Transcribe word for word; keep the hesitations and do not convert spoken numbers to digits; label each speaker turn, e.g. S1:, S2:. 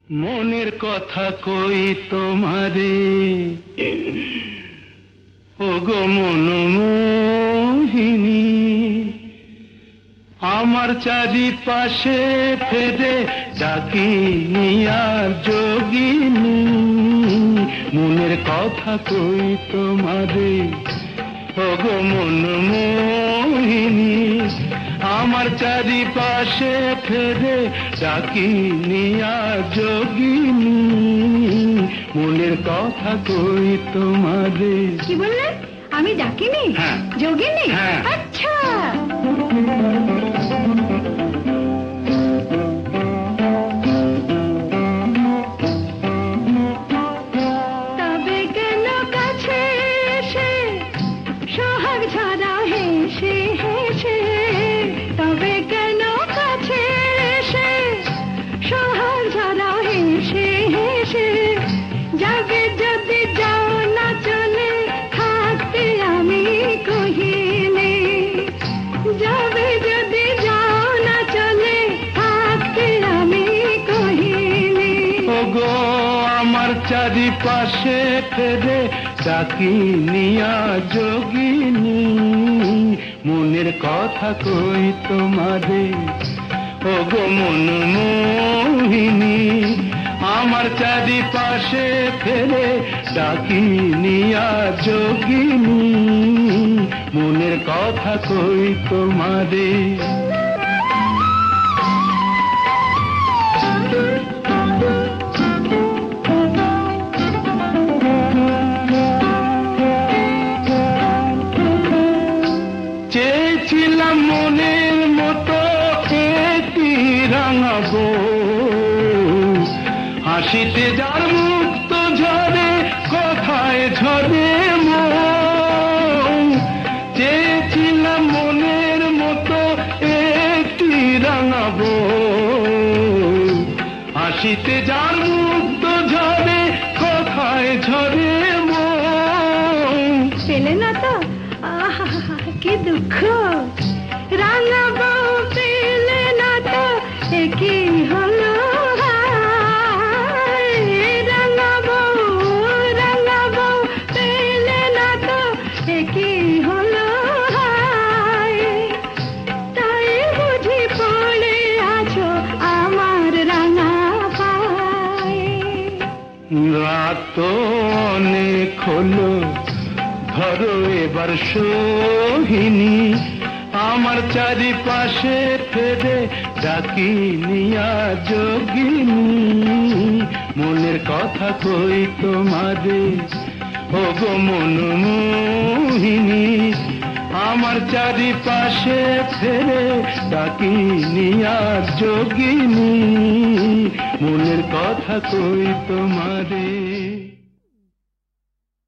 S1: মনের কথা কই তোমারে ওগো মনমোহিনী, আমার চারিপাশে ফেরে ডাকি নিয়ার যোগিনী। মনের কথা কই তোমারে ওগো মনমোহিনী, আমার চারিপাশে ফেরে ডাকি নিয়া যোগিনী। মনের কথা কই তোমারে।
S2: কি বললেন? আমি ডাকিনি?
S1: হ্যাঁ।
S2: যোগিনী?
S1: হ্যাঁ।
S2: আচ্ছা। তবে কেন কাছে এসে সোহাগ ঝরা হেসে হেসে, তবে কেন কাছে এসে সোহাগ ঝরা হেসে হেসে, যাবে যদি যাও না চলে থাকতে আমি কহিনি, যাবে যদি যাও না চলে থাকতে আমি কহিনি।
S1: ওগো আমার চারিপাশে ফেরে ডাকি নিয়া যোগিনী। মনের কথা কই তোমারে ওগো মনমোহিনী, আমার চারিপাশে ফেরে ডাকি নিয়া যোগিনী। মনের কথা কই তোমারে। চেয়েছিলাম মনের মতো একটি রাঙাবো, হাসিতে যার মুক্ত ঝরে কথায় ঝরে মন। চেয়েছিলাম মনের মতো একটি রাঙাবো, হাসিতে যার মুক্ত ঝরে কথায় ঝরে মন।
S2: পেলে না তো? আহা, কি দুঃখ! রাঙাবো পেলে না তো কি হলো হায়। রাঙাবো রাঙাবো পেলে না তো কি হলো হায়। তাই বুঝি পড়ে আছো আমার রাঙা পায়ে।
S1: রাত তো অনেক হলো, ধরো এবার সোহিনী, আমার চারিপাশে ফেরে ডাকি নিয়া যোগিনী। মনের কথা কই তোমারে ওগো মনমোহিনী, আমার চারিপাশে ফেরে ডাকি নিয়া যোগিনী। মনের কথা কই তোমারে।